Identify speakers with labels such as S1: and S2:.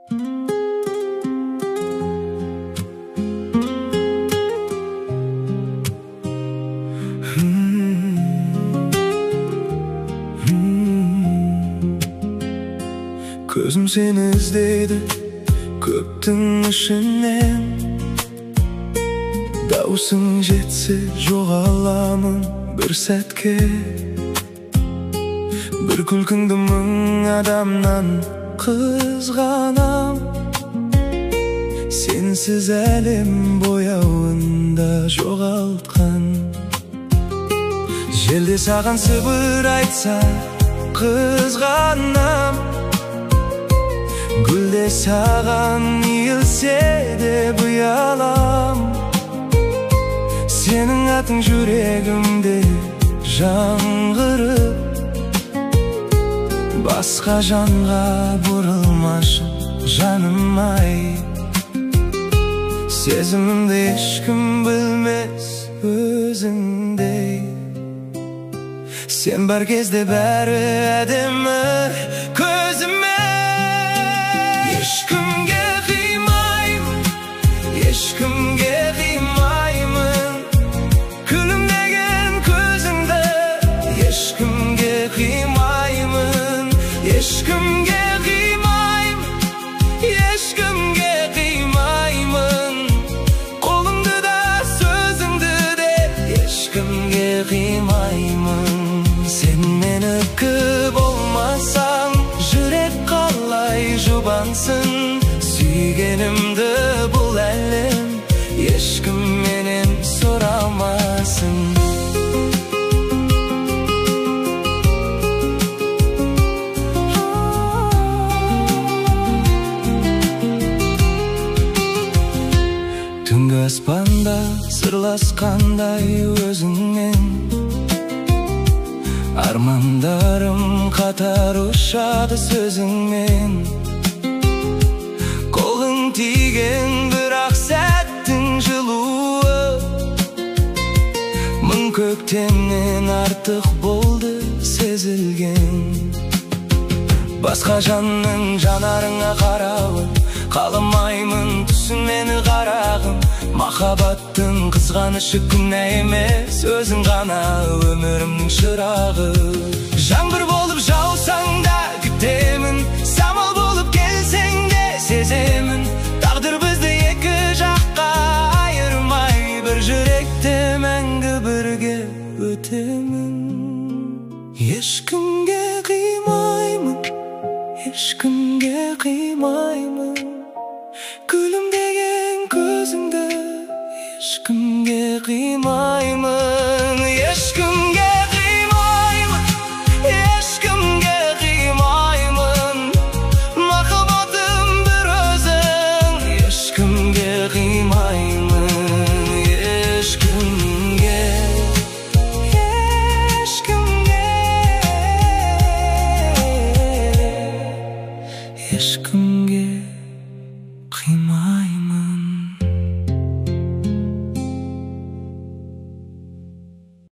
S1: Көзім сені іздейді көптің ішінен, даусың жетсе жоғаламын бір сәтке. Бір күлкіңді мың адамнан қызғанам, сенсіз әлем бояуында жоғалтқан. Желде саған сыбыр айтса қызғанам, гүлде саған иілсе де бұялам. Сенің атың жүрегімде жаңғырып, басқа жанға бұрылмашы жаным-ай. Сезімімді ешкім білмес өзіңдей, сен бар кезде бәрі әдемі көзіме. Ешкімге қимаймын, ешкімге қимаймын, күлімдеген көзіңді ешкімге қимаймын. Ешкімге қимаймын, ешкімге қимаймын, қолыңды да сөзіңді де ешкімге қимаймын. Сен менікі болмасаң, жүрек қалай жұбансын. Сүйгенімді бұл әлем ешкім менен сұрамасын. Түнгі аспанда сырласқандай өзіңмен, армандарым қатар ұшады сөзіңмен. Қолың тиген бірақ сәттің жылуы, мың көктемнен артық болды сезілген. Басқа жанның жанарыңа қарауы, қаламаймын түсін мені қарағым. Махаббаттың қызғанышы күнә емес, өзің ғана өмірімнің шырағы. Жаңбыр болып жаусаң да күтемін, самал болып келсең де сеземін. Тағдыр бізді екі жаққа айырмай, бір жүректе мәңгі бірге өтемін. Ешкімге қимаймын, ешкімге қимаймын, күлімдеген көзіңді ешкімге қимаймын. Ешкімге қимаймын, ешкімге қимаймын, махаббатым бір өзің ешкімге қимаймын. Ешкімге, ешкімге, ешкім